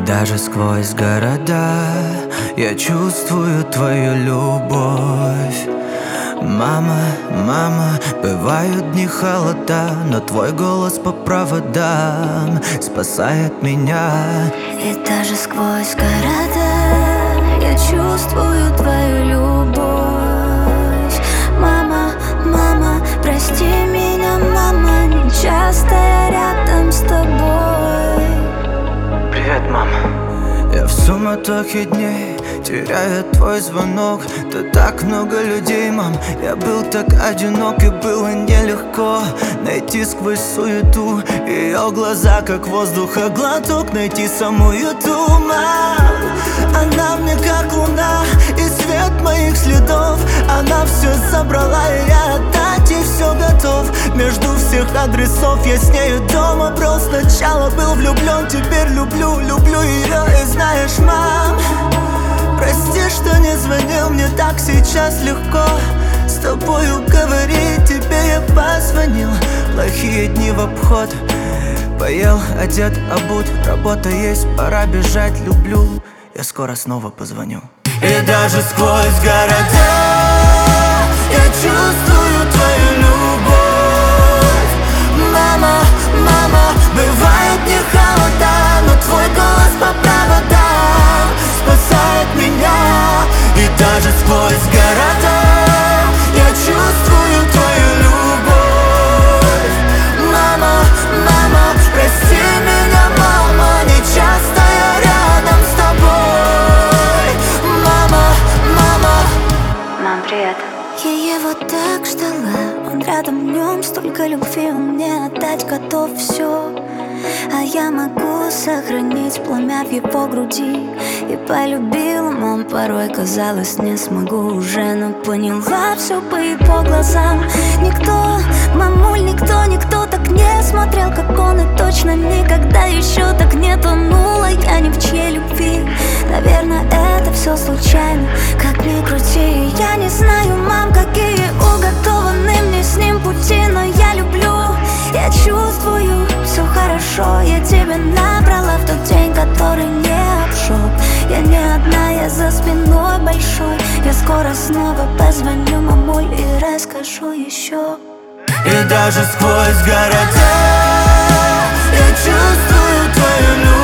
даже сквозь города я чувствую твою любовь. Мама, мама, бывают дни холода, но твой голос по проводам спасает меня. И даже сквозь города я чувствую твою любовь. Мама, мама, прости меня, мама, не часто я рядом с тобой. Привет, мама. Я в суматохе дней теряю твой звонок. Ты так много людей, мам. Я был так одинок, и было нелегко найти сквозь суету ее глаза, как воздуха глоток, найти самую ту, мам. Она мне как луна и свет моих следов. Она все забрала, и я отдать ей все готов. Между всех адресов я с нею дома брел. Сначала был влюблен, теперь люблю, люблю ее. И знаешь, мам, прости, что не звонил, мне так сейчас легко с тобою говорить. Тебе я позвонил, плохие дни в обход. Поел, одет, обут, работа есть, пора бежать, люблю. Я скоро снова позвоню. И даже сквозь города я чувствую твою любовь. Мама, мама, бывает не холода, но твой голос по проводам спасает меня. И даже сквозь города я чувствую твою любовь. Мама, мама, прости меня, мама, не часто я рядом с тобой. Мама, мама. Мам, привет. Я его так ждала, он рядом, в нем столько любви, он мне отдать готов все. А я могу сохранить пламя в его груди. И полюбила, мам, порой казалось, не смогу уже, но поняла все по его глазам. Никто, мамуль, никто так не смотрел, как он, и точно никогда еще так не тонула я ни в чьей любви. Наверное, это все случайно, как ни крути. Я не знаю, мам, какие уготованы мне с ним пути, но я люблю, я чувствую, все хорошо. Я тебя набрала в тот день, который не обшел. Я не одна, я за спиной большой. Я скоро снова позвоню, мамуль, и расскажу еще. И даже сквозь города я чувствую твою любовь.